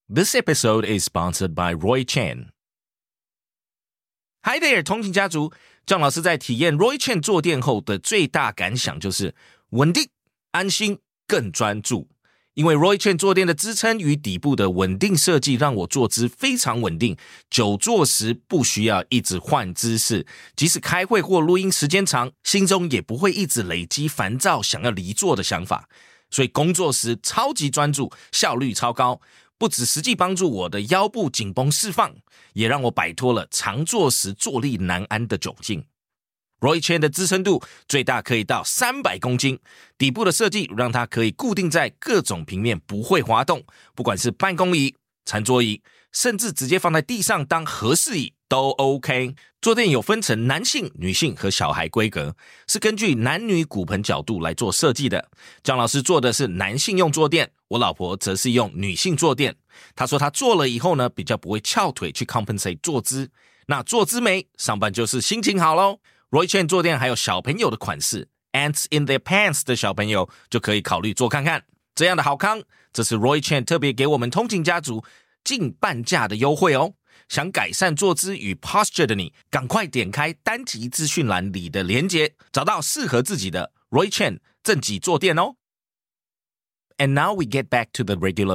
This episode is sponsored by Roy Chen. Hi there, 通勤家族，郑老师在体验 Roy Chen 坐垫后的最大感想就是稳定、安心、更专注。因为 Roy Chen 坐垫的支撑与底部的稳定设计，让我坐姿非常稳定，久坐时不需要一直换姿势，即使开会或录音时间长，心中也不会一直累积烦躁想要离座的想法，所以工作时超级专注，效率超高。不只实际帮助我的腰部紧绷释放，也让我摆脱了常坐时坐立难安的窘境。Roy Chen 的支撑度最大可以到300公斤，底部的设计让它可以固定在各种平面，不会滑动，不管是办公椅、餐桌椅，甚至直接放在地上当和适椅都 OK。 坐垫有分成男性、女性和小孩规格，是根据男女骨盆角度来做设计的。张老师做的是男性用坐垫，我老婆则是用女性坐垫。她说她做了以后呢，比较不会翘腿去 compensate 坐姿，那坐姿美，上班就是心情好咯。Roy Chen 坐垫还有小朋友的款式， Ants in their pants 的小朋友就可以考虑坐看看。这样的好康，这是 Roy Chen 特别给我们通勤家族近半价的优惠哦。想改善坐姿与 posture 的你，赶快点开单集资讯栏里的连结，找到适合自己的 Roy Chen 正脊坐垫哦。And now we get back to the regular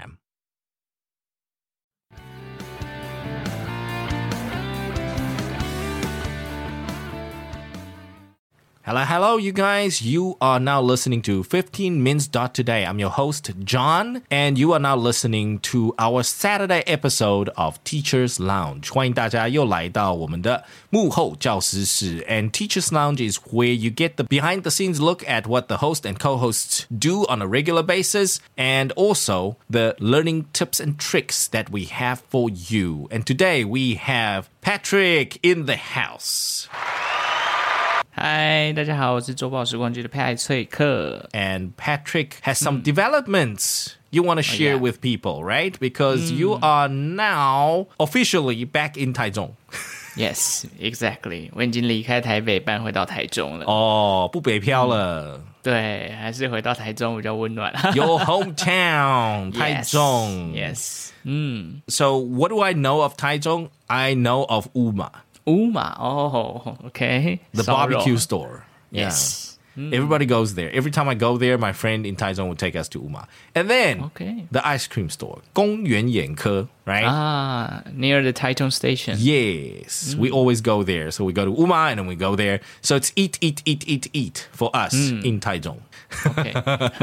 program.Hello, you guys. You are now listening to 15 Minutes Today. I'm your host, John, and you are now listening to our Saturday episode of Teacher's Lounge. 欢迎大家又来到我们的幕后教师室. And Teacher's Lounge is where you get the behind-the-scenes look at what the host and co-hosts do on a regular basis, and also the learning tips and tricks that we have for you. And today we have Patrick in the house. 嗨，大家好，我是周报时光机的派翠克。 And Patrick has some developments you want to share with people, right? Because you are now officially back in Taichung. Yes, exactly. 我已经离开台北，搬回到台中了。 哦，不北漂了。 对，还是回到台中比较温暖。 Your hometown, 台中。 Yes. So what do I know of Taichung? I know of Uma.Uma, okay. The barbecue store. Yes. Everybody goes there. Every time I go there, my friend in Taichung would take us to Uma. And then the ice cream store, 公园眼科, right? Near the Taichung station. Yes. We always go there. So we go to Uma and then we go there. So it's eat for us in Taichung. Okay.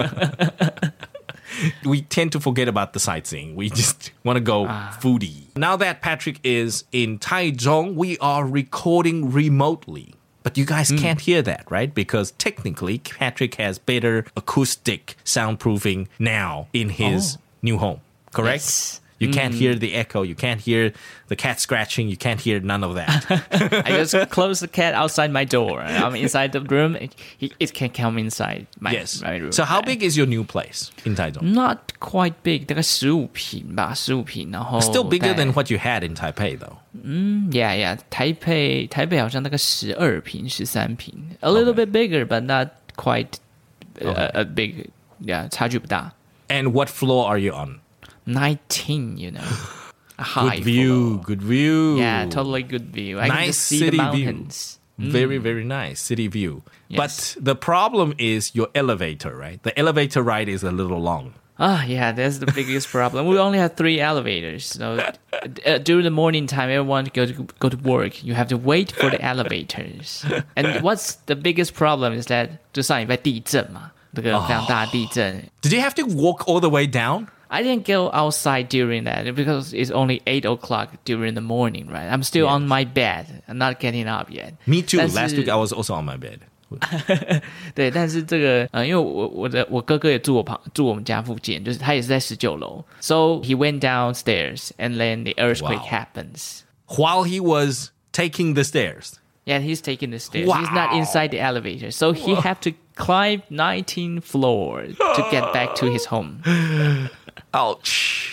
We tend to forget about the sightseeing. We just want to go foodie. Now that Patrick is in Taichung, we are recording remotely. But you guys can't hear that, right? Because technically, Patrick has better acoustic soundproofing now in his new home, correct? Yes. You can't hear the echo. You can't hear the cat scratching. You can't hear none of that. I just close the cat outside my door. I'm inside the room. It can come inside my room. So how big is your new place in Taichung? Not quite big. 大概15平吧，15平。然后 Still bigger than what you had in Taipei, though. Yeah. 台北好像大概12平、13平。A little bit bigger, but not quite a big. Yeah, 差距不大。 And what floor are you on? 19, you know. A high good view. Yeah, totally good view. I can just see the mountains. Very, very nice city view. Yes. But the problem is your elevator, right? The elevator ride is a little long. Yeah, that's the biggest problem. We only have 3 elevators. So during the morning time, everyone go to work. You have to wait for the elevators. And what's the biggest problem is that 就上礼拜地震嘛，这个非常大的地震。 Did you have to walk all the way down? I didn't go outside during that because it's only 8 o'clock during the morning, right? I'm still on my bed. I'm not getting up yet. Me too. Last week I was also on my bed. 对，但是这个因为我哥哥也住我们家附近，就是他也是在19楼。So he went downstairs and then the earthquake happens. While he was taking the stairs. Yeah, he's taking the stairs. Wow. He's not inside the elevator. So he had to climb 19th floor to get back to his home. Ouch.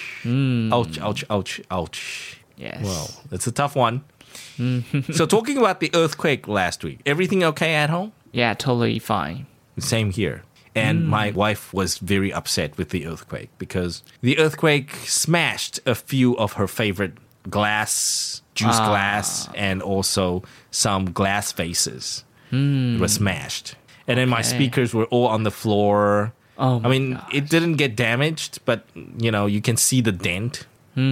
Ouch. Yes. Well, that's a tough one. So talking about the earthquake last week, everything okay at home? Yeah, totally fine. Same here. And my wife was very upset with the earthquake because the earthquake smashed a few of her favorite juice glass, and also some glass vases. It was smashed. And then my speakers were all on the floor. Oh my I mean, gosh. it didn't get damaged, but, you can see the dent.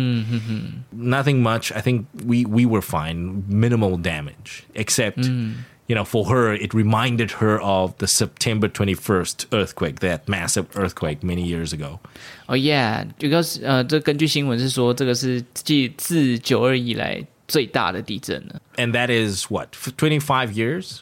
Nothing much. I think we were fine. Minimal damage. Except, for her, it reminded her of the September 21st earthquake, that massive earthquake many years ago. Oh yeah, because 这根据新闻是说，这个是自9·2以来最大的地震了。 And that is what, 25 years?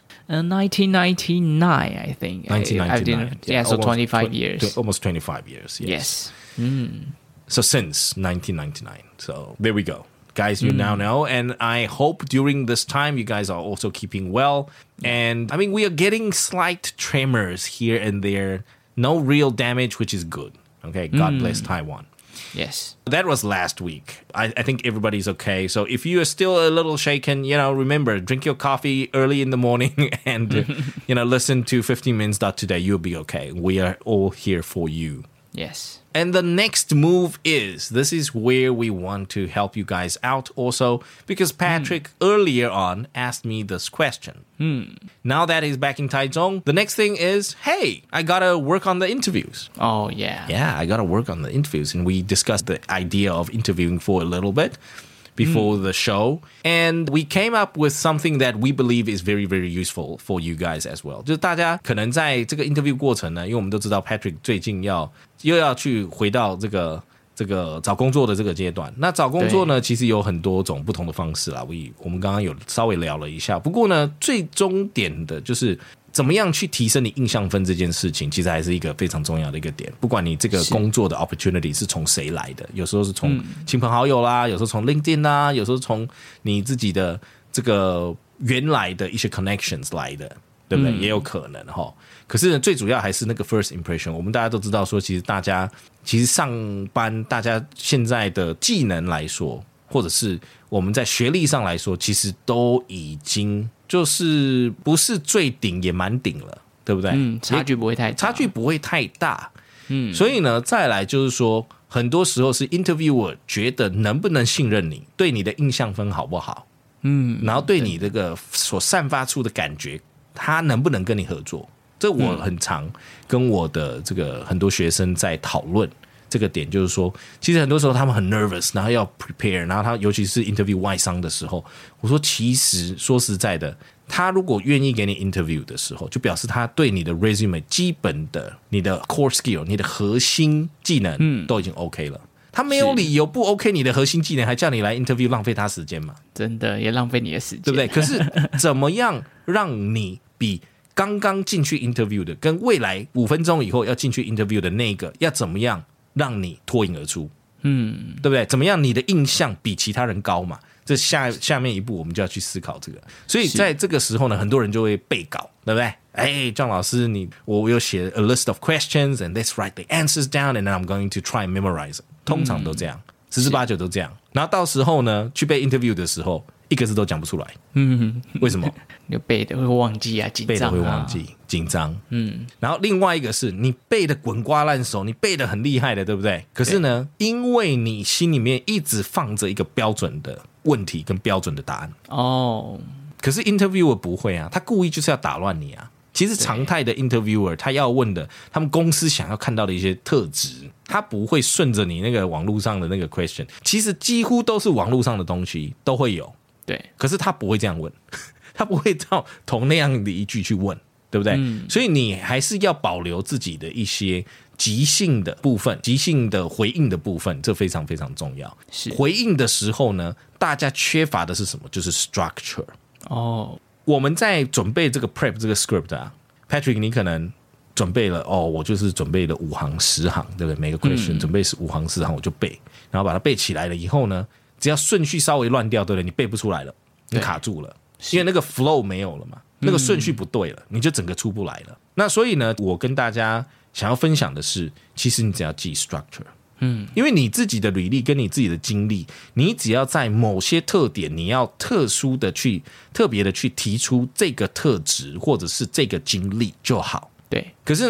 1999, I think. 1999. Yeah, so almost 25 years. Almost 25 years, yes. Yes. So since 1999. So there we go. Guys, you now know. And I hope during this time you guys are also keeping well. And I mean, we are getting slight tremors here and there. No real damage, which is good. Okay, God bless Taiwan. Yes. That was last week. I think everybody's okay. So if you are still a little shaken, remember, drink your coffee early in the morning and, listen to 15minutes.today. You'll be okay. We are all here for you. Yes. And the next move this is where we want to help you guys out also, because Patrick earlier on asked me this question. Now that he's back in Taichung, the next thing is, hey, I gotta work on the interviews. Oh, yeah. Yeah, I gotta work on the interviews. And we discussed the idea of interviewing for a little bit before the show. And we came up with something that we believe is very, very useful for you guys as well. 就是大家可能在这个 interview 过程呢，因为我们都知道 Patrick 最近又要去回到这个找工作的这个阶段。那找工作呢，其实有很多种不同的方式啦。我们刚刚有稍微聊了一下。不过呢，最终点的就是怎么样去提升你印象分这件事情，其实还是一个非常重要的一个点。不管你这个工作的 opportunity 是从谁来的，有时候是从亲朋好友啦，有时候从 LinkedIn 啦，有时候从你自己的这个原来的一些 connections 来的，对不对？也有可能齁。可是呢，最主要还是那个 first impression。我们大家都知道说，其实上班大家现在的技能来说，或者是我们在学历上来说，其实都已经就是不是最顶也蛮顶了，对不对？ 差距不会太大。 所以呢，再来就是说，很多时候是 interviewer 觉得能不能信任你，对你的印象分好不好，然后对你这个所散发出的感觉，他能不能跟你合作。这我很常跟我的这个很多学生在讨论这个点，就是说，其实很多时候他们很 nervous， 然后要 prepare， 然后他尤其是 interview 外商的时候，我说其实说实在的，他如果愿意给你 interview 的时候，就表示他对你的 resume 基本的你的 core skill， 你的核心技能都已经 OK 了。他没有理由不 OK 你的核心技能，还叫你来 interview， 浪费他时间嘛？ 真的也浪费你的时间， 对不对？可是怎么样让你比刚刚进去 interview 的，跟未来5分钟以后要进去 interview 的那个，要怎么样让你脱颖而出？对不对？怎么样你的印象比其他人高嘛？这下面一步我们就要去思考这个。所以在这个时候呢，很多人就会背稿，对不对？哎，张老师，我有写 a list of questions and let's write the answers down and then I'm going to try and memorize it。通常都这样，10之8九都这样。然后到时候呢，去被 interview 的时候，一个字都讲不出来。为什么？ 你背的会忘记啊，紧张啊， 背的会忘记，紧张。然后另外一个是你背的滚瓜烂熟，你背的很厉害的，对不对？可是呢，因为你心里面一直放着一个标准的问题跟标准的答案。可是 interviewer 不会啊，他故意就是要打乱你啊。其实常态的 interviewer 他要问的，他们公司想要看到的一些特质，他不会顺着你那个网络上的那个 question， 其实几乎都是网络上的东西都会有。 对， 可是他不会这样问，他不会照同那样的一句去问，对不对？所以你还是要保留自己的一些即兴的部分，即兴的回应的部分，这非常非常重要。回应的时候呢，大家缺乏的是什么？就是 structure。我们在准备这个 prep 这个 script 啊 ，Patrick， 你可能准备了我就是准备了5行10行，对不对？每个 question 准备5行10行我就背，然后把它背起来了以后呢，只要顺序稍微乱掉，对不对？你背不出来了，你卡住了，因为那个 flow 没有了嘛，那个顺序不对了，你就整个出不来了。那所以呢，我跟大家想要分享的是，其实你只要记 structure。因为你自己的履历跟你自己的经历，你只要在某些特点，你要特别的去提出这个特质或者是这个经历就好。 对。 可是呢，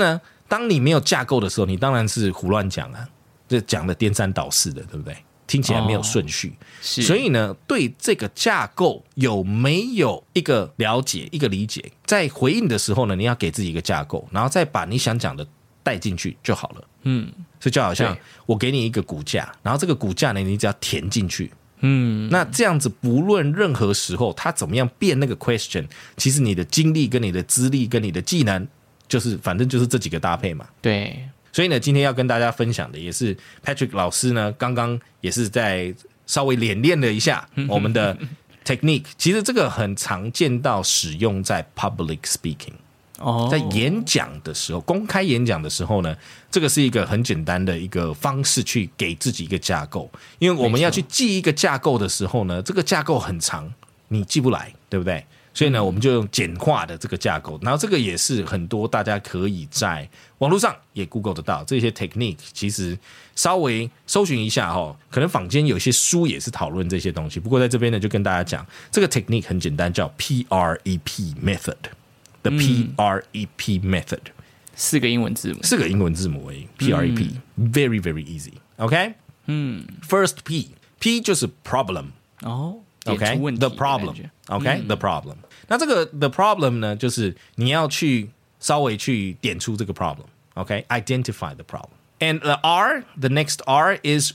当你没有架构的时候，你当然是胡乱讲啊，这讲的颠三倒四的，对不对？听起来没有顺序，所以呢，对这个架构有没有一个了解、一个理解，在回应的时候呢，你要给自己一个架构，然后再把你想讲的带进去就好了。所以就好像我给你一个骨架，然后这个骨架呢，你只要填进去。那这样子，不论任何时候，他怎么样变那个 question， 其实你的经历跟你的资历跟你的技能，就是反正就是这几个搭配嘛。 对。 所以呢，今天要跟大家分享的也是 Patrick 老师呢，刚刚也是在稍微演练了一下我们的 technique。其实这个很常见到使用在 public speaking，在演讲的时候，公开演讲的时候呢，这个是一个很简单的一个方式去给自己一个架构。因为我们要去记一个架构的时候呢，这个架构很长，你记不来，对不对？所以呢，我们就用简化的这个架构，然后这个也是很多大家可以在网络上也 Google 得到这些 technique。其实稍微搜寻一下可能坊间有些书也是讨论这些东西。不过在这边呢，就跟大家讲，这个 technique 很简单，叫 PREP method。The PREP method， 4个英文字母而已。PREP very very easy。OK，First P 就是 problem。OK，the problem。OK，the problem。那这个 the problem 呢，就是你要去稍微去点出这个 problem。OK，identify the problem。And the next R is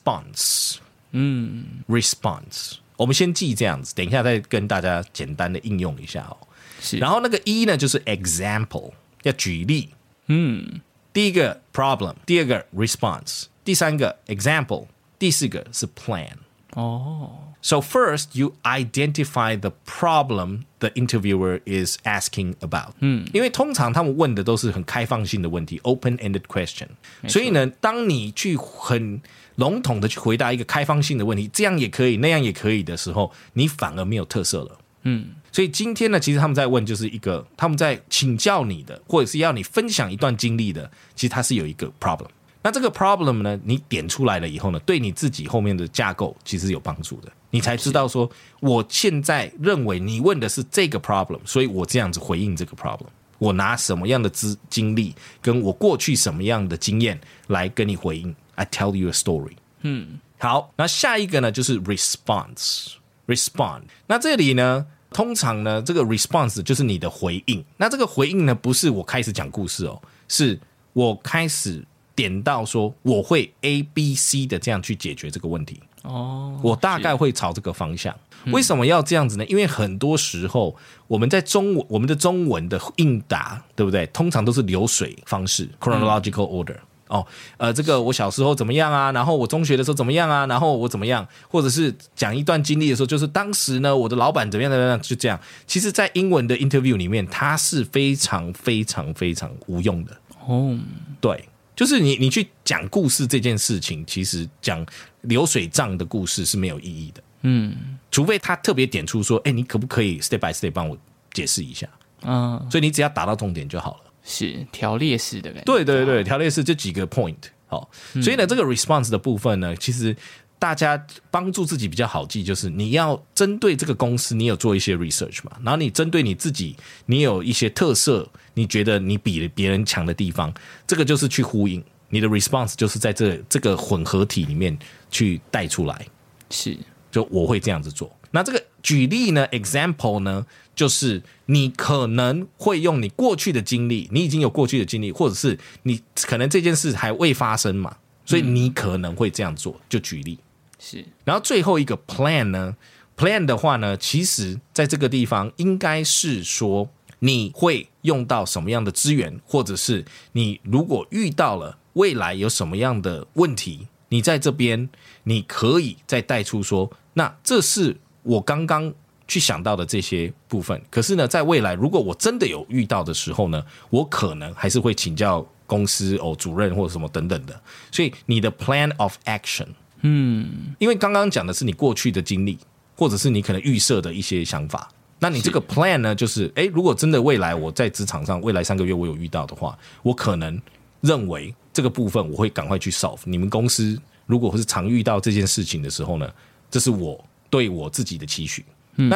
response。response。我们先记这样子，等一下再跟大家简单的应用一下然后那个 E 呢，就是 example， 要举例。第一个 problem， 第二个 response， 第三个 example， 第四个是 plan。So first, you identify the problem the interviewer is asking about. 因为通常他们问的都是很开放性的问题 ，open-ended question。所以呢，当你去很笼统的去回答一个开放性的问题，这样也可以，那样也可以的时候，你反而没有特色了。所以今天呢，其实他们在问就是一个，他们在请教你的，或者是要你分享一段经历的，其实它是有一个 problem。那这个 problem 呢，你点出来了以后呢，对你自己后面的架构其实有帮助的。你才知道说，我现在认为你问的是这个 problem， 所以我这样子回应这个 problem。我拿什么样的经历，跟我过去什么样的经验来跟你回应。I tell you a story。好，那下一个呢就是 response。respond。那这里呢，通常呢，这个 response 就是你的回应。那这个回应呢，不是我开始讲故事是我开始点到说我会 A、B、C 的这样去解决这个问题。我大概会朝这个方向。为什么要这样子呢？因为很多时候我们的中文的应答，对不对？通常都是流水方式 chronological order。这个我小时候怎么样啊？然后我中学的时候怎么样啊？然后我怎么样？或者是讲一段经历的时候，就是当时呢，我的老板怎么样怎么样，就这样。其实，在英文的 interview 里面，它是非常非常非常无用的。对。就是你去讲故事这件事情，其实讲流水账的故事是没有意义的。除非他特别点出说，你可不可以 step by step 帮我解释一下？所以你只要打到重点就好了。 是条列式的感觉。 对对对，条列式这几个 point。所以呢，这个 response 的部分呢，其实大家帮助自己比较好记，就是你要针对这个公司，你有做一些 research 嘛，然后你针对你自己，你有一些特色，你觉得你比别人强的地方，这个就是去呼应你的 response， 就是在这个混合体里面去带出来。 是， 就我会这样子做。那这个举例呢 ，example 呢，就是你可能会用你过去的经历，你已经有过去的经历，或者是你可能这件事还未发生嘛，所以你可能会这样做，就举例。 是， 然后最后一个 plan 呢 ，plan 的话呢，其实在这个地方应该是说你会用到什么样的资源，或者是你如果遇到了未来有什么样的问题，你在这边你可以再带出说，那这是我刚刚去想到的这些部分。可是呢，在未来如果我真的有遇到的时候呢，我可能还是会请教公司主任或者什么等等的。所以你的 plan of action。因为刚刚讲的是你过去的经历，或者是你可能预设的一些想法。那你这个 plan 呢，就是如果真的未来我在职场上未来3个月我有遇到的话，我可能认为这个部分我会赶快去 solve。你们公司如果是常遇到这件事情的时候呢，这是我对我自己的期许。那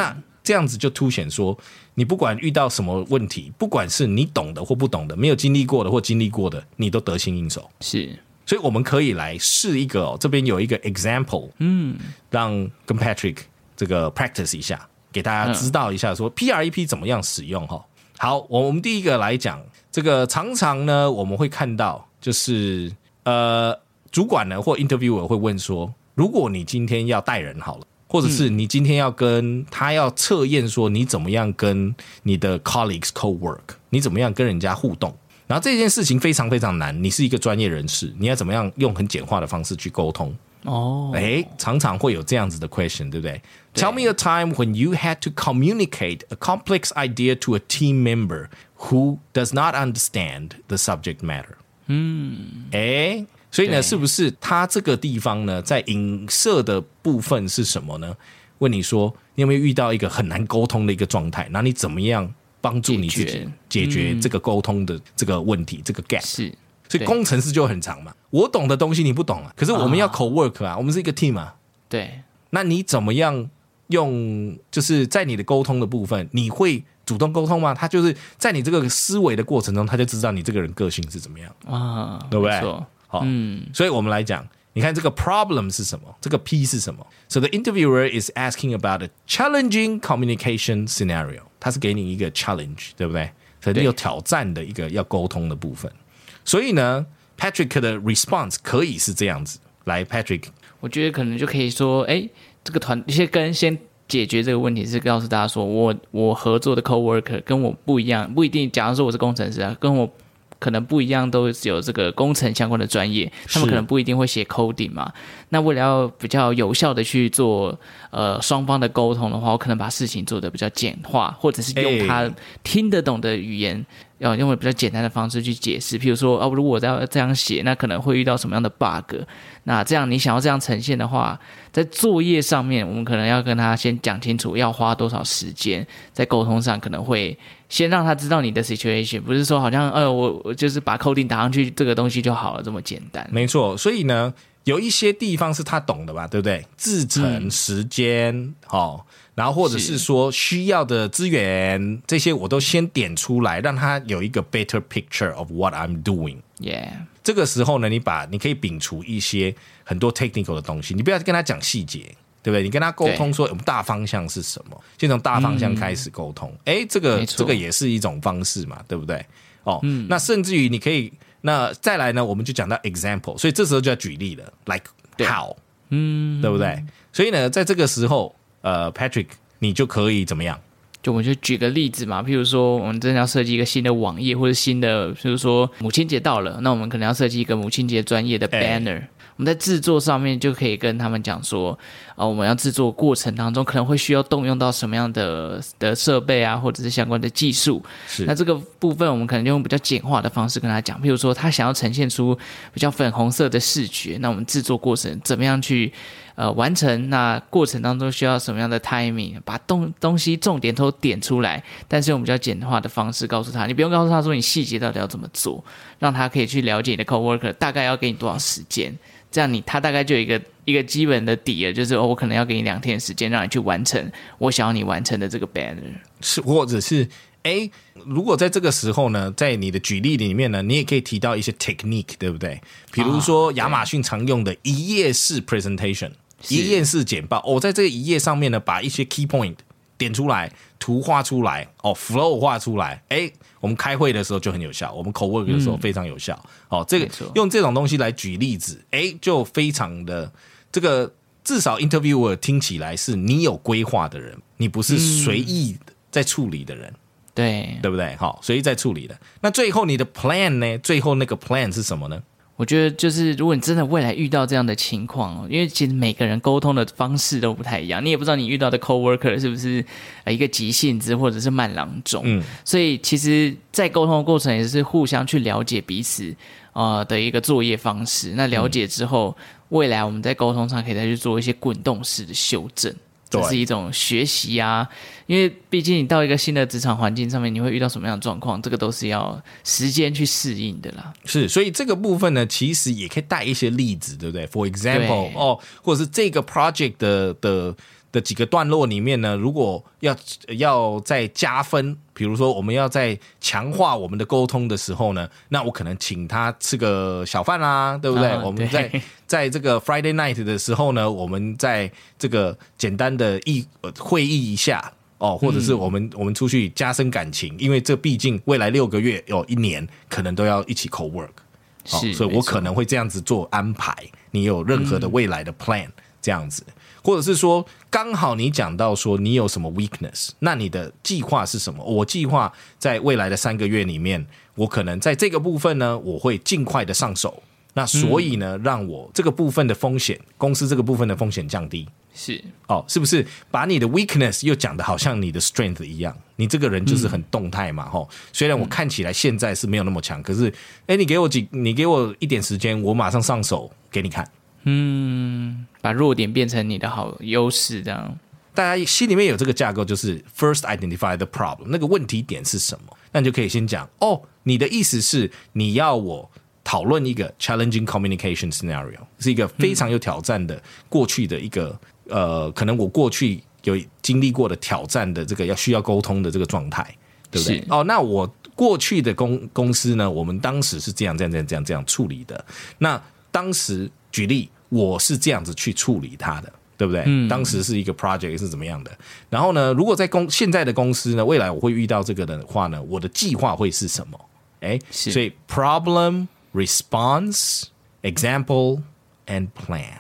这样子就凸显说，你不管遇到什么问题，不管是你懂的或不懂的，没有经历过的或经历过的，你都得心应手。 是， 所以我们可以来试一个这边有一个 example，让跟 Patrick 这个 practice 一下，给大家知道一下说 PREP 怎么样使用哈。好，我们第一个来讲，这个常常呢我们会看到，就是主管呢或 interviewer 会问说，如果你今天要带人好了，或者是你今天要跟他要测验说你怎么样跟你的 colleagues co-work， 你怎么样跟人家互动。然后这件事情非常非常难，你是一个专业人士，你要怎么样用很简化的方式去沟通？常常会有这样子的 question， 对不对？ Tell me a time when you had to communicate a complex idea to a team member who does not understand the subject matter。所以呢，是不是他这个地方呢，在影射的部分是什么呢？问你说，你有没有遇到一个很难沟通的一个状态？那你怎么样帮助你自己解决这个沟通的这个问题，这个 gap？ 是，所以工程师就很长嘛。我懂的东西你不懂啊，可是我们要 co-work 啊，我们是一个 team 啊。 对， 那你怎么样用？就是在你的沟通的部分，你会主动沟通吗？他就是在你这个思维的过程中，他就知道你这个人个性是怎么样啊，对不对？好，所以我们来讲，你看这个 problem 是什么？这个 P 是什么？ So the interviewer is asking about a challenging communication scenario。 他是给你一个 challenge， 对不对？所以你有挑战的一个要沟通的部分。所以呢 Patrick 的 response 可以是这样子。来 Patrick， 我觉得可能就可以说，这个先解决这个问题是告诉大家说，我合作的 coworker 跟我不一样，不一定。假如说我是工程师啊，跟我可能不一样，都有这个工程相关的专业，他们可能不一定会写 coding 嘛。那为了要比较有效的去做双方的沟通的话，我可能把事情做得比较简化，或者是用他听得懂的语言，要用比较简单的方式去解释。譬如说，如果我要这样写，那可能会遇到什么样的 bug？ 那这样你想要这样呈现的话，在作业上面，我们可能要跟他先讲清楚要花多少时间，在沟通上可能会先让他知道你的 situation， 不是说好像我就是把 coding 打上去这个东西就好了，这么简单。 没错，所以呢，有一些地方是他懂的吧，对不对？制程、时间，然后或者是说需要的资源，这些我都先点出来，让他有一个 better picture of what I'm doing。Yeah， 这个时候呢，你可以摒除一些很多 technical 的东西，你不要跟他讲细节，对不对？你跟他沟通说我们大方向是什么，先从大方向开始沟通。这个也是一种方式嘛，对不对？那甚至于你可以，那再来呢，我们就讲到 example， 所以这时候就要举例了 ，like how， 对不对？所以呢，在这个时候，Patrick， 你就可以怎么样？ 我们就举个例子嘛，譬如说我们真的要设计一个新的网页，或者新的，譬如说母亲节到了，那我们可能要设计一个母亲节专业的 banner。我们在制作上面就可以跟他们讲说，我们要制作过程当中可能会需要动用到什么样的设备啊，或者是相关的技术。那这个部分我们可能就用比较简化的方式跟他讲，譬如说他想要呈现出比较粉红色的视觉，那我们制作过程怎么样去完成？那过程当中需要什么样的 timing？ 把东西重点都点出来，但是用比较简化的方式告诉他，你不用告诉他说你细节到底要怎么做，让他可以去了解你的 coworker 大概要给你多少时间。这样他大概就有一个基本的底了，就是我可能要给你2天的时间，让你去完成我想要你完成的这个 banner。 是，或者是如果在这个时候呢，在你的举例里面呢，你也可以提到一些 technique， 对不对？比如说亚马逊常用的一页式 presentation， 一页式简报。在这个一页上面呢，把一些 key point 点出来，图画出来，flow 画出来，我们开会的时候就很有效，我们 co-work 的时候非常有效。这个用这种东西来举例子，就非常的这个，至少 interviewer 听起来是你有规划的人，你不是随意在处理的人，对不对？随意在处理的。那最后你的 plan 呢？最后那个 plan 是什么呢？ 我觉得就是如果你真的未来遇到这样的情况，因为其实每个人沟通的方式都不太一样，你也不知道你遇到的 coworker 是不是一个急性子或者是慢郎中，所以其实在沟通的过程也是互相去了解彼此的一个作业方式。那了解之后，未来我们在沟通上可以再去做一些滚动式的修正。这是一种学习啊，因为毕竟你到一个新的职场环境上面，你会遇到什么样的状况，这个都是要时间去适应的啦。 是，所以这个部分呢，其实也可以带一些例子，对不对 ？For example， 或者是这个 project 的几个段落里面呢，如果要再加分，比如说我们要在强化我们的沟通的时候呢，那我可能请他吃个小饭啦，对不对？我们在这个 Friday night 的时候呢，我们在这个简单的会议一下或者是我们出去加深感情，因为这毕竟未来6个月1年可能都要一起 co-work，所以我可能会这样子做安排。你有任何的未来的 plan 这样子。或者是说刚好你讲到说你有什么 weakness， 那你的计划是什么？我计划在未来的3个月里面，我可能在这个部分呢，我会尽快的上手，那所以呢，让我这个部分的风险，公司这个部分的风险降低。是不是把你的 weakness 又讲的好像你的 strength 一样？你这个人就是很动态嘛，虽然我看起来现在是没有那么强，可是你给我一点时间，我马上上手给你看。 把弱点变成你的好优势，这样大家心里面有这个架构，就是 first identify the problem， 那个问题点是什么？那你就可以先讲你的意思是你要我讨论一个 challenging communication scenario， 是一个非常有挑战的过去的一个可能我过去有经历过的挑战的这个需要沟通的这个状态，对不对？那我过去的公司呢，我们当时是这样处理的。那当时举例，我是这样子去处理它的，对不对？当时是一个 project 是怎么样的？然后呢，如果在现在的公司呢，未来我会遇到这个的话呢，我的计划会是什么？所以 problem response example and plan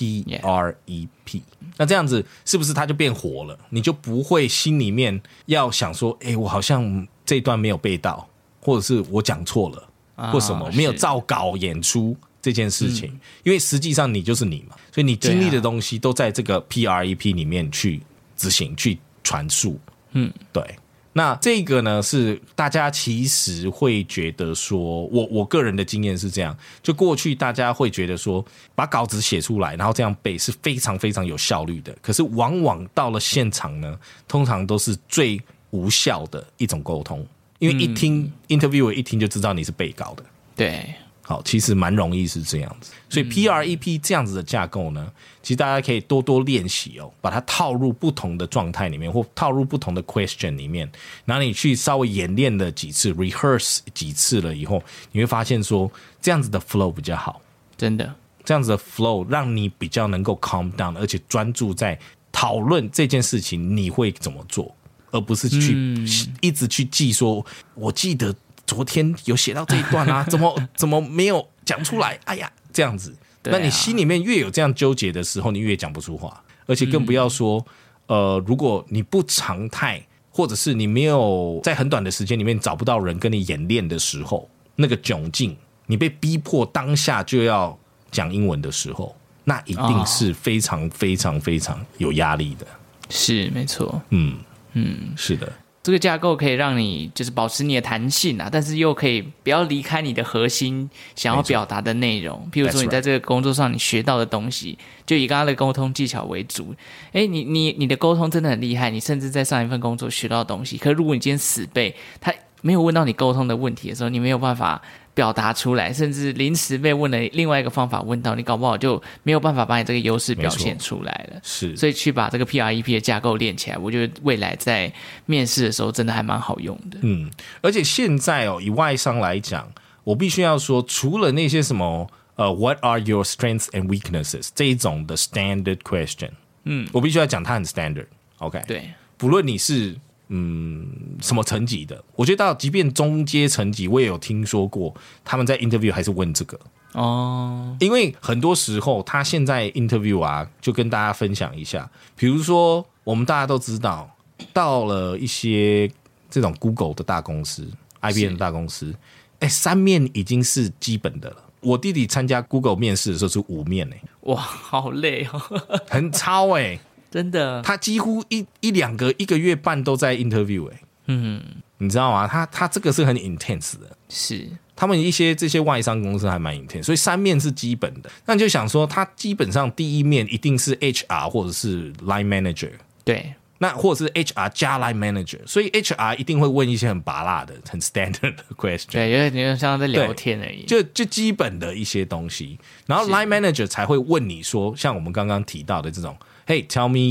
PREP， 那这样子是不是它就变活了？你就不会心里面要想说，我好像这一段没有背到，或者是我讲错了，或什么没有照稿演出这件事情，因为实际上你就是你嘛，所以你经历的东西都在这个 PREP 里面去执行、去传述。对。那这个呢，是大家其实会觉得说，我个人的经验是这样，就过去大家会觉得说，把稿子写出来，然后这样背是非常非常有效率的。可是往往到了现场呢，通常都是最无效的一种沟通，因为一听interviewer 一听就知道你是背稿的。 对。 好，其实蛮容易是这样子，所以 PREP 这样子的架构呢，其实大家可以多多练习把它套入不同的状态里面，或套入不同的 question 里面，然后你去稍微演练了几次 ，rehearse 几次了以后，你会发现说这样子的 flow 比较好， 真的， 这样子的 flow 让你比较能够 calm down， 而且专注在讨论这件事情你会怎么做，而不是去一直去记说，我记得昨天有写到这一段啊，怎么没有讲出来？哎呀，这样子，那你心里面越有这样纠结的时候，你越讲不出话，而且更不要说，如果你不常态，或者是你没有在很短的时间里面找不到人跟你演练的时候，那个窘境，你被逼迫当下就要讲英文的时候，那一定是非常非常非常有压力的。 是，没错。 是的。 这个架构可以让你就是保持你的弹性但是又可以不要离开你的核心想要表达的内容。譬如说你在这个工作上你学到的东西，就以刚刚的沟通技巧为主。你的沟通真的很厉害，你甚至在上一份工作学到的东西，可是如果你今天死背，他没有问到你沟通的问题的时候，你没有办法表达出来，甚至临时被问了另外一个方法问到，你搞不好就没有办法把你这个优势表现出来了。 是， 所以去把这个 PREP 的架构练起来，我觉得未来在面试的时候真的还蛮好用的。 而且现在以外商来讲，我必须要说，除了那些什么What are your strengths and weaknesses 这一种的 standard question，我必须要讲它很 standard。OK， 对，不论你是什么层级的，我觉得即便中阶层级，我也有听说过他们在 interview 还是问这个因为很多时候他现在 interview 就跟大家分享一下，比如说我们大家都知道，到了一些这种 Google 的大公司、IBM 的大公司，3面已经是基本的了。我弟弟参加 Google 面试的时候是5面哇，好累很超真的， 他几乎一个月半都在 interview 你知道吗？他这个是很 intense 的， 是他们这些外商公司还蛮 intense， 所以3面是基本的。那你就想说，他基本上第一面一定是 HR 或者是 line manager， 对， 那或者是 HR 加 line manager， 所以 HR 一定会问一些很拔辣的、很 standard 的 question， 对，有点像在聊天而已， 就基本的一些东西。然后 line manager 才会问你说，像我们刚刚提到的这种。Hey, tell me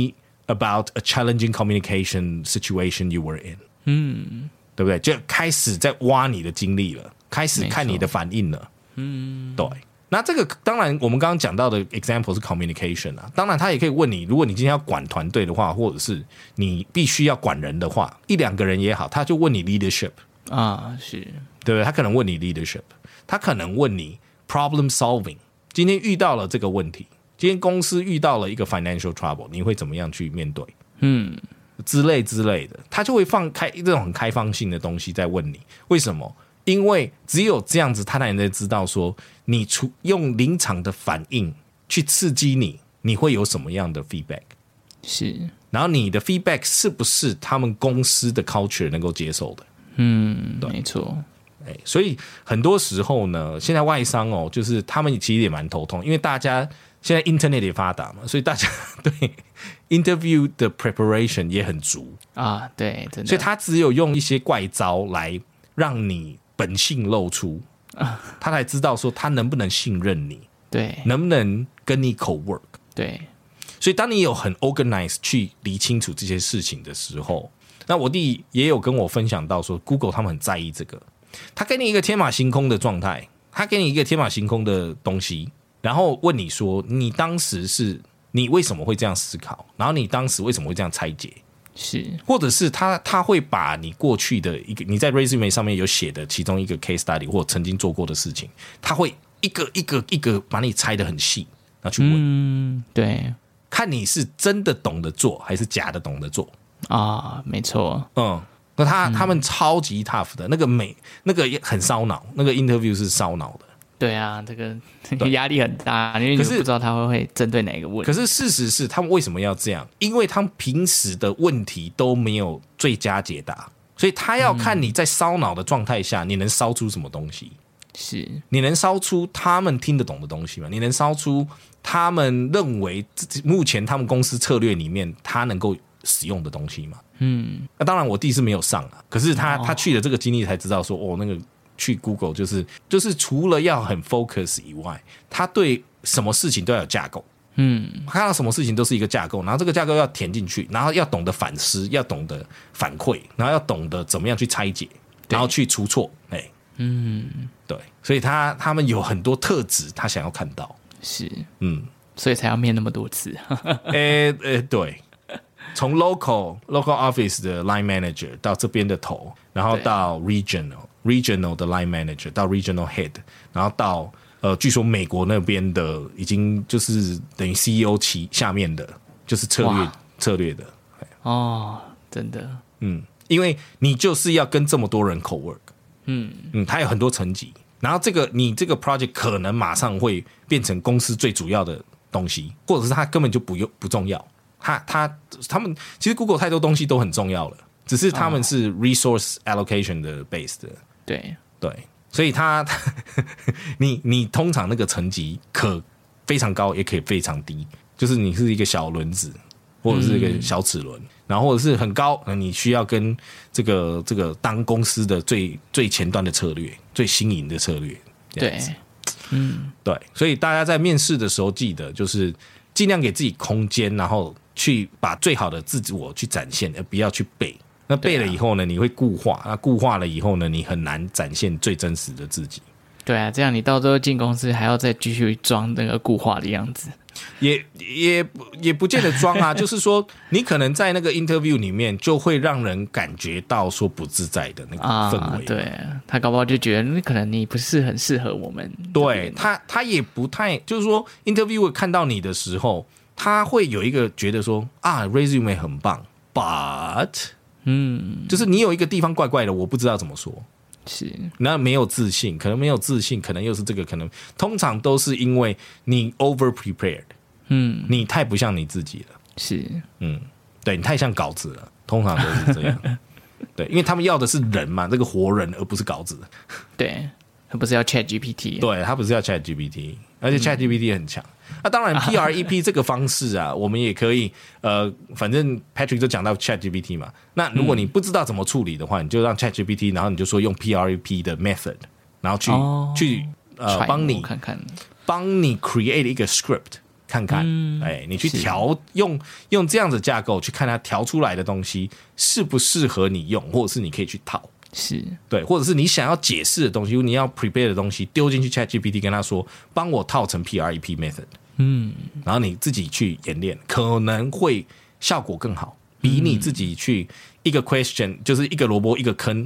about a challenging communication situation you were in， 对不对？就开始在挖你的经历了，开始看你的反应了，对。那这个当然，我们刚刚讲到的 example 是 communication 啊。当然，他也可以问你，如果你今天要管团队的话，或者是你必须要管人的话，1-2个人也好，他就问你 leadership 啊，是， 对不对？他可能问你 leadership， 他可能问你 problem solving。今天遇到了这个问题，今天公司遇到了一个 financial trouble， 你会怎么样去面对？之类的，他就会放开这种很开放性的东西在问你。为什么？因为只有这样子，他才能知道说你用临场的反应去刺激你，你会有什么样的 feedback， 是， 然后你的 feedback 是不是他们公司的 culture 能够接受的？ 对，没错。 所以很多时候呢，现在外商哦，就是他们其实也蛮头痛，因为大家现在 internet 也发达嘛，所以大家对 interview 的 preparation 也很足啊，对，真的。 所以他只有用一些怪招来让你本性露出，他才知道说他能不能信任你， 对， 能不能跟你 co-work， 对。 所以当你有很 organized 去理清楚这些事情的时候，那我弟也有跟我分享到说 ，Google 他们很在意这个，他给你一个天马行空的状态，他给你一个天马行空的东西，然后问你说，你当时是你为什么会这样思考，然后你当时为什么会这样拆解。 是， 或者是他会把你过去的一个你在 resume 上面有写的其中一个 case study 或曾经做过的事情，他会一个把你拆得很细，然后去问， 对， 看你是真的懂得做还是假的懂得做啊，没错， 那他们超级 tough 的，那个也很烧脑，那个 interview 是烧脑的。 对啊，这个压力很大，因为你不知道他会针对哪个问题。 可是事实是，他们为什么要这样？因为他们平时的问题都没有最佳解答，所以他要看你在烧脑的状态下，你能烧出什么东西？ 是， 你能烧出他们听得懂的东西吗？你能烧出他们认为目前他们公司策略里面他能够使用的东西吗？那当然我弟是没有上啊，可是他去了这个经历才知道说，那个。去 Google 就是除了要很 focus 以外，他对什么事情都要有架构。看到什么事情都是一个架构，然后这个架构要填进去，然后要懂得反思，要懂得反馈，然后要懂得怎么样去拆解，然后去除错。对，所以他们有很多特质，他想要看到。 是，所以才要面那么多次。 对，从 local office 的 line manager 到这边的头，然后到 regional 的 line manager 到 regional head， 然后到据说美国那边的已经就是等于 CEO 旗下面的，就是策略的。 真的， 因为你就是要跟这么多人 co-work，他有很多层级，然后你这个 project 可能马上会变成公司最主要的东西，或者是它根本就不重要。他们其实 Google 太多东西都很重要了，只是他们是 resource allocation 的 base 的。对，所以你通常那个层级可非常高，也可以非常低，就是你是一个小轮子，或者是一个小齿轮，然后或者是很高，你需要跟这个当公司的最前端的策略，最新颖的策略。 对， 对，所以大家在面试的时候记得就是尽量给自己空间，然后去把最好的自我去展现，而不要去背。那背了以后呢，你会固化，那固化了以后呢，你很难展现最真实的自己。 对啊，这样你到最后进公司还要再继续装那个固化的样子， 也不见得装啊。就是说，你可能在那个 interview 里面就会让人感觉到说不自在的那个氛围。 对，他搞不好就觉得可能你不是很适合我们。 对，他也不太，就是说 interviewer 看到你的时候，他会有一个觉得说resume 很棒 ，but 就是你有一个地方怪怪的，我不知道怎么说。 是， 那没有自信，可能又是这个，可能通常都是因为你 over prepared，你太不像你自己了， 是， 对，你太像稿子了，通常都是这样，对，因为他们要的是人嘛，这个活人，而不是稿子， 对，他不是要 Chat GPT， 对，他不是要 Chat GPT， 而且 Chat GPT 很强。那当然 PREP 这个方式啊，我们也可以反正 Patrick 就讲到 ChatGPT 嘛。那如果你不知道怎么处理的话，你就让 ChatGPT， 然后你就说用 PREP 的 method， 然后去帮你看看， 帮你 create 一个 script， 看看，你去调用这样的架构去看它调出来的东西适不适合你用，或者是你可以去套， 是对，或者是你想要解释的东西，你要 prepare 的东西丢进去 ChatGPT 跟他说帮我套成 PREP method，然后你自己去演练，可能会效果更好，比你自己去一个 question 就是一个萝卜一个坑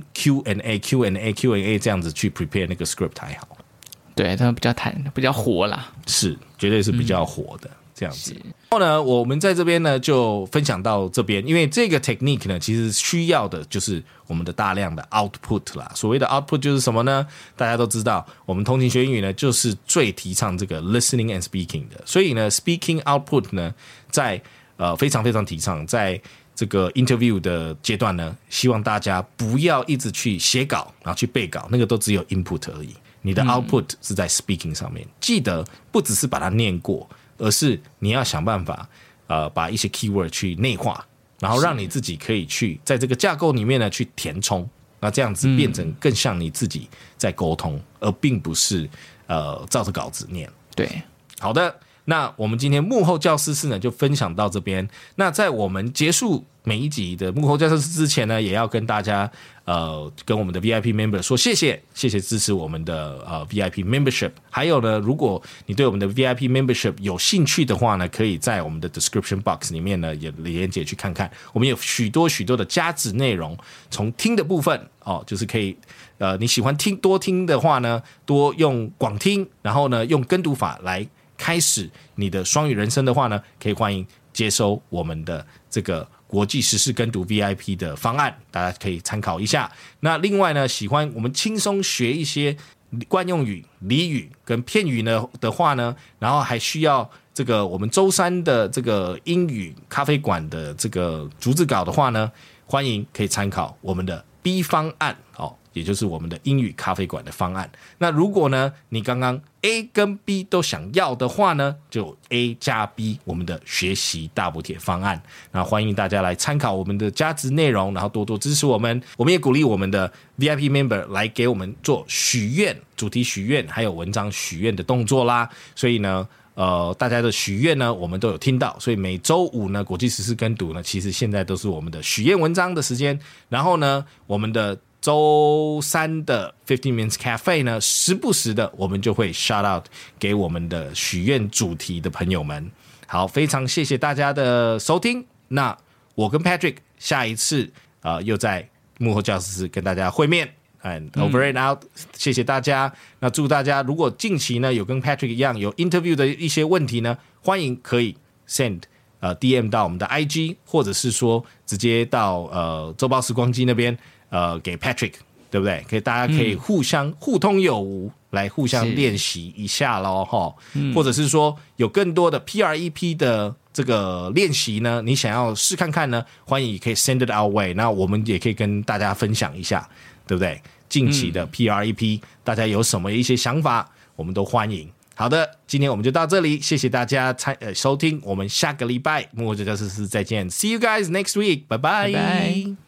Q&A 这样子去 prepare 那个 script 还好。 对，他们比较活啦， 是，绝对是比较活的，这样子。然后呢，我们在这边呢就分享到这边，因为这个 technique 呢，其实需要的就是我们的大量的 output 啦。所谓的 output 就是什么呢？大家都知道，我们通勤学英语呢，就是最提倡这个 listening and speaking 的。所以呢 ，speaking output 呢，在非常非常提倡，在这个 interview 的阶段呢，希望大家不要一直去写稿，然后去背稿，那个都只有 input 而已。你的 output 是在 speaking 上面，记得不只是把它念过，而是你要想办法把一些 keyword 去内化，然后让你自己可以去在这个架构里面呢去填充，那这样子变成更像你自己在沟通，而并不是照着稿子念。 对， 好的。那我们今天幕后教师室呢就分享到这边。那在我们结束每一集的幕后教师室之前呢，也要跟大家跟我们的 VIP member 说谢谢支持我们的VIP membership。还有呢，如果你对我们的 VIP membership 有兴趣的话呢，可以在我们的 description box 里面呢也连结去看看。我们有许多的加值内容，从听的部分就是可以你喜欢多听的话呢，多用广听，然后呢用跟读法来开始你的双语人生的话呢，可以欢迎接收我们的这个国际时事跟读 VIP 的方案，大家可以参考一下。那另外呢，喜欢我们轻松学一些惯用语、俚语跟片语呢的话呢，然后还需要这个我们周三的这个英语咖啡馆的这个逐字稿的话呢，欢迎可以参考我们的 B 方案也就是我们的英语咖啡馆的方案。那如果呢，你刚刚 A 跟 B 都想要的话呢，就 A 加 B 我们的学习大补帖方案。那欢迎大家来参考我们的加值内容，然后多多支持我们。我们也鼓励我们的 VIP member 来给我们做许愿、主题许愿，还有文章许愿的动作啦。所以呢，大家的许愿呢，我们都有听到。所以每周五呢，国际时事跟读呢，其实现在都是我们的许愿文章的时间。然后呢，我们的周三的15 Minutes Cafe 呢，时不时的我们就会 shout out 给我们的许愿主题的朋友们。好，非常谢谢大家的收听。那我跟 Patrick 下一次又在幕后教室跟大家会面。And over and out，谢谢大家。那祝大家，如果近期呢有跟 Patrick 一样有 interview 的一些问题呢，欢迎可以 send DM 到我们的 IG， 或者是说直接到周报时光机那边给 Patrick， 对不对？大家可以互通有无，来互相练习一下咯或者是说有更多的 PREP 的这个练习呢，你想要试看看呢，欢迎也可以 send it our way， 那我们也可以跟大家分享一下，对不对？近期的 PREP，大家有什么一些想法，我们都欢迎。好的，今天我们就到这里，谢谢大家收听，我们下个礼拜幕后教室再见 ，See you guys next week， 拜拜。